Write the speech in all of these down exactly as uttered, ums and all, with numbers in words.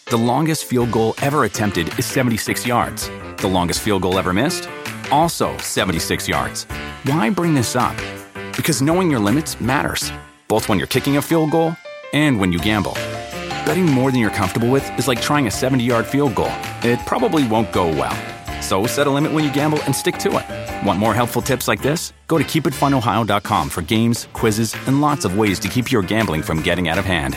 The longest field goal ever attempted is seventy-six yards. The longest field goal ever missed? Also seventy-six yards. Why bring this up? Because knowing your limits matters, both when you're kicking a field goal and when you gamble. Betting more than you're comfortable with is like trying a seventy-yard field goal. It probably won't go well. So set a limit when you gamble and stick to it. Want more helpful tips like this? Go to keep it fun ohio dot com for games, quizzes, and lots of ways to keep your gambling from getting out of hand.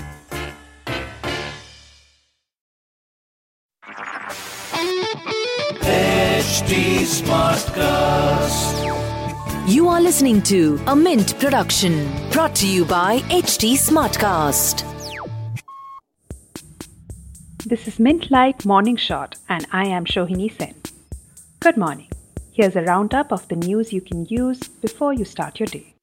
H D Smartcast. You are listening to a Mint production brought to you by H D Smartcast. This is Mint Light Morning Shot, and I am Shohini Sen. Good morning. Here's a roundup of the news you can use before you start your day.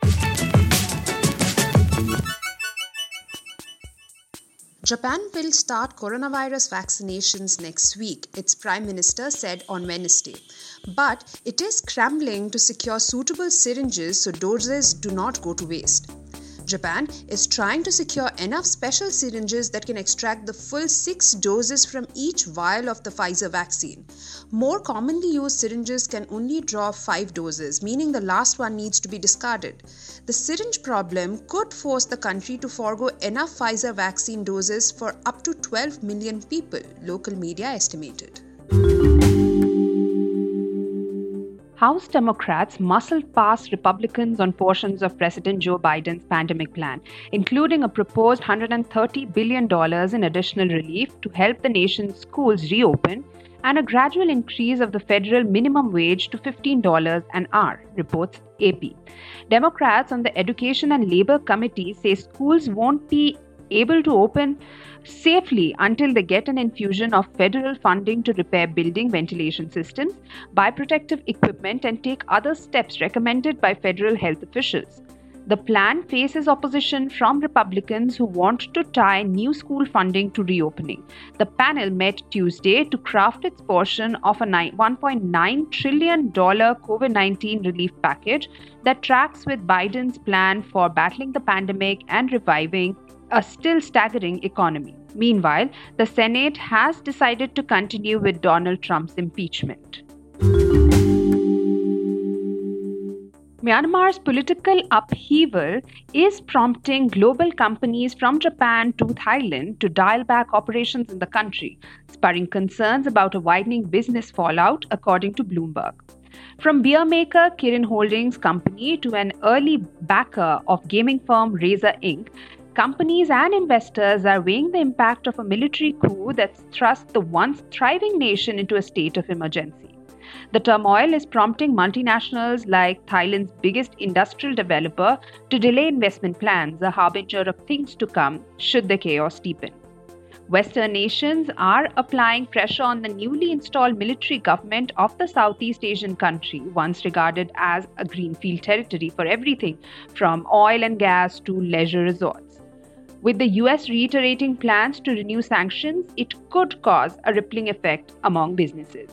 Japan will start coronavirus vaccinations next week, its Prime Minister said on Wednesday. But it is scrambling to secure suitable syringes so doses do not go to waste. Japan is trying to secure enough special syringes that can extract the full six doses from each vial of the Pfizer vaccine. More commonly used syringes can only draw five doses, meaning the last one needs to be discarded. The syringe problem could force the country to forego enough Pfizer vaccine doses for up to twelve million people, local media estimated. House Democrats muscled past Republicans on portions of President Joe Biden's pandemic plan, including a proposed one hundred thirty billion dollars in additional relief to help the nation's schools reopen and a gradual increase of the federal minimum wage to fifteen dollars an hour, reports A P. Democrats on the Education and Labor Committee say schools won't be able to open safely until they get an infusion of federal funding to repair building ventilation systems, buy protective equipment, and take other steps recommended by federal health officials. The plan faces opposition from Republicans who want to tie new school funding to reopening. The panel met Tuesday to craft its portion of a one point nine trillion dollars COVID nineteen relief package that tracks with Biden's plan for battling the pandemic and reviving a still staggering economy. Meanwhile, the Senate has decided to continue with Donald Trump's impeachment. Myanmar's political upheaval is prompting global companies from Japan to Thailand to dial back operations in the country, spurring concerns about a widening business fallout, according to Bloomberg. From beer maker Kirin Holdings Company to an early backer of gaming firm Razer Incorporated, companies and investors are weighing the impact of a military coup that's thrust the once thriving nation into a state of emergency. The turmoil is prompting multinationals like Thailand's biggest industrial developer to delay investment plans, a harbinger of things to come should the chaos deepen. Western nations are applying pressure on the newly installed military government of the Southeast Asian country, once regarded as a greenfield territory for everything from oil and gas to leisure resorts. With the U S reiterating plans to renew sanctions, it could cause a rippling effect among businesses.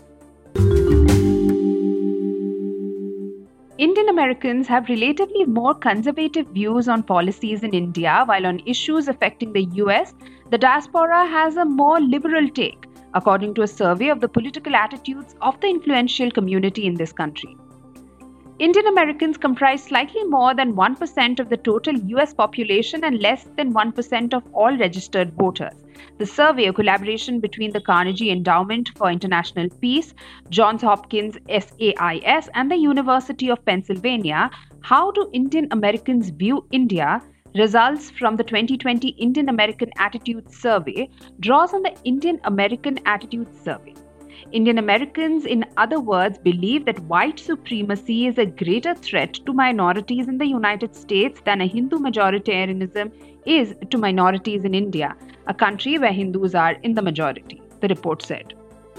Indian Americans have relatively more conservative views on policies in India, while on issues affecting the U S, the diaspora has a more liberal take, according to a survey of the political attitudes of the influential community in this country. Indian Americans comprise slightly more than one percent of the total U S population and less than one percent of all registered voters. The survey, a collaboration between the Carnegie Endowment for International Peace, Johns Hopkins S A I S, and the University of Pennsylvania, How Do Indian Americans View India?, results from the twenty twenty Indian American Attitude Survey, draws on the Indian American Attitude Survey. Indian Americans, in other words, believe that white supremacy is a greater threat to minorities in the United States than a Hindu majoritarianism is to minorities in India, a country where Hindus are in the majority, the report said.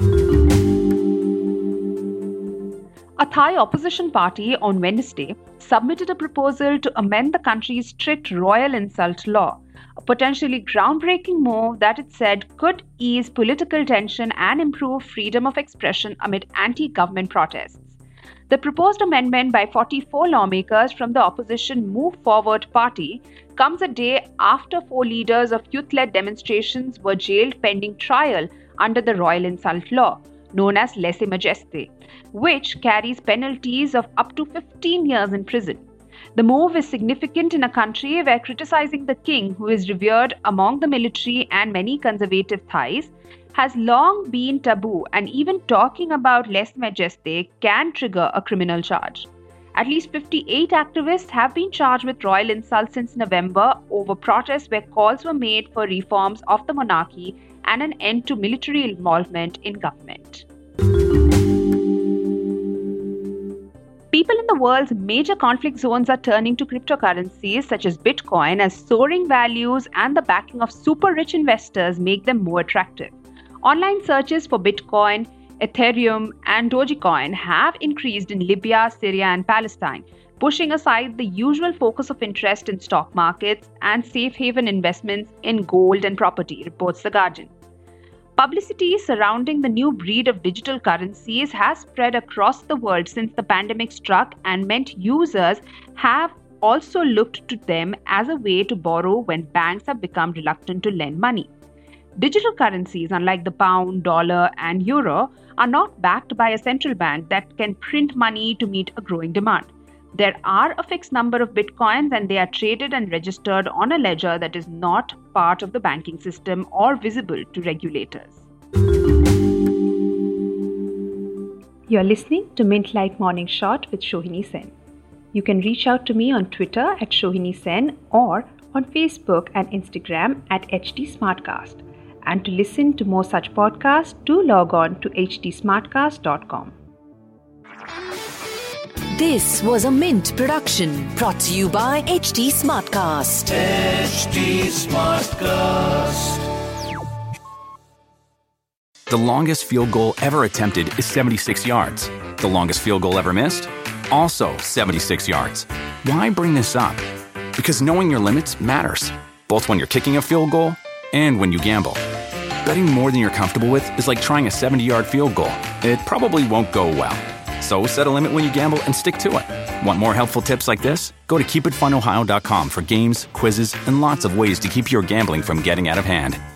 A Thai opposition party on Wednesday submitted a proposal to amend the country's strict royal insult law, a potentially groundbreaking move that it said could ease political tension and improve freedom of expression amid anti-government protests. The proposed amendment by forty-four lawmakers from the opposition Move Forward party comes a day after four leaders of youth-led demonstrations were jailed pending trial under the Royal Insult Law, known as Lèse-majesté, which carries penalties of up to fifteen years in prison. The move is significant in a country where criticizing the king, who is revered among the military and many conservative Thais, has long been taboo, and even talking about lèse-majesté can trigger a criminal charge. At least fifty-eight activists have been charged with royal insult since November over protests where calls were made for reforms of the monarchy and an end to military involvement in government. People in the world's major conflict zones are turning to cryptocurrencies such as Bitcoin, as soaring values and the backing of super-rich investors make them more attractive. Online searches for Bitcoin, Ethereum, and Dogecoin have increased in Libya, Syria, and Palestine, pushing aside the usual focus of interest in stock markets and safe haven investments in gold and property, reports The Guardian. Publicity surrounding the new breed of digital currencies has spread across the world since the pandemic struck and meant users have also looked to them as a way to borrow when banks have become reluctant to lend money. Digital currencies, unlike the pound, dollar, and euro, are not backed by a central bank that can print money to meet a growing demand. There are a fixed number of bitcoins, and they are traded and registered on a ledger that is not part of the banking system or visible to regulators. You're listening to Mint Light Morning Shot with Shohini Sen. You can reach out to me on Twitter at Shohini Sen or on Facebook and Instagram at H D Smartcast. And to listen to more such podcasts, do log on to h d smartcast dot com. This was a Mint production brought to you by H D Smartcast. H D Smartcast. The longest field goal ever attempted is seventy-six yards. The longest field goal ever missed? Also seventy-six yards. Why bring this up? Because knowing your limits matters, both when you're kicking a field goal and when you gamble. Betting more than you're comfortable with is like trying a seventy-yard field goal. It probably won't go well. So set a limit when you gamble and stick to it. Want more helpful tips like this? Go to keep it fun ohio dot com for games, quizzes, and lots of ways to keep your gambling from getting out of hand.